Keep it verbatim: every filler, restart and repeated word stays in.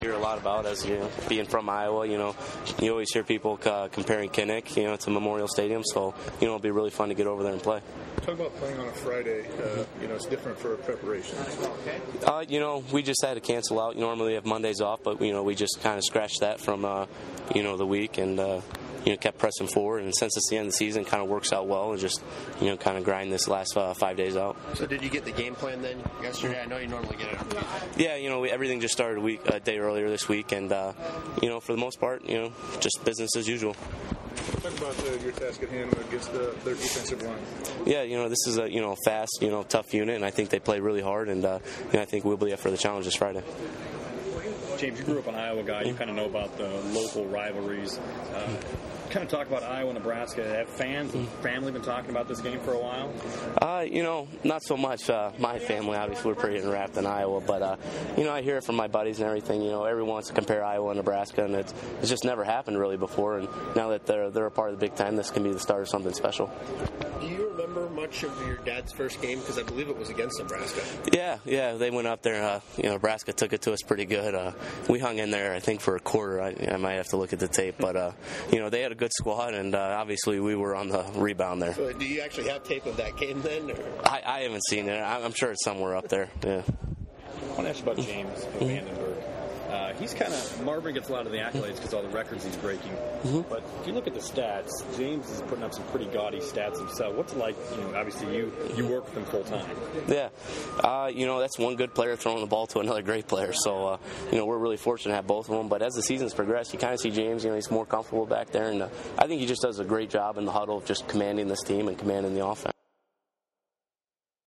Hear a lot about as you know, being from Iowa. You know, you always hear people uh, comparing Kinnick, you know, to Memorial Stadium. So you know, it'll be really fun to get over there and play. Talk about playing on a Friday. Uh, you know, it's different for preparation. Uh, you know, we just had to cancel out. Normally we have Mondays off, but you know, we just kind of scratched that from uh, you know the week and. Uh, You know, kept pressing forward, and since it's the end of the season, kind of works out well, and just you know, kind of grind this last uh, five days out. So, did you get the game plan then yesterday? I know you normally get it. Yeah, you know, we, everything just started a week, a day earlier this week, and uh, you know, for the most part, you know, just business as usual. Talk about uh, your task at hand against the, their defensive line. Yeah, you know, this is a you know fast, you know, tough unit, and I think they play really hard, and uh, you know, I think we'll be up for the challenge this Friday. James, you grew up an Iowa guy. You kind of know about the local rivalries. Uh, kind of talk about Iowa, Nebraska. Have fans and family been talking about this game for a while? Uh, you know, not so much. Uh, my family, obviously, we're pretty enwrapped in Iowa, but uh, you know, I hear it from my buddies and everything. You know, everyone wants to compare Iowa and Nebraska, and it's, it's just never happened really before. And now that they're they're a part of the Big Ten, this can be the start of something special. Do you remember much of your dad's first game? Because I believe it was against Nebraska. Yeah, yeah, they went up there. Uh, you know, Nebraska took it to us pretty good. Uh, we hung in there, I think, for a quarter. I, I might have to look at the tape, but uh, you know, they had a good squad, and uh, obviously we were on the rebound there. So do you actually have tape of that game then? Or? I, I haven't seen it. I'm sure it's somewhere up there. Yeah. I want to ask you about James Vandenberg. Uh, he's kind of, Marvin gets a lot of the accolades because all the records he's breaking. Mm-hmm. But if you look at the stats, James is putting up some pretty gaudy stats himself. What's it like, you know, obviously you, you work with him full time. Yeah. Uh, you know, that's one good player throwing the ball to another great player. So, uh, you know, we're really fortunate to have both of them. But as the season's progressed, you kind of see James, you know, he's more comfortable back there. And uh, I think he just does a great job in the huddle of just commanding this team and commanding the offense.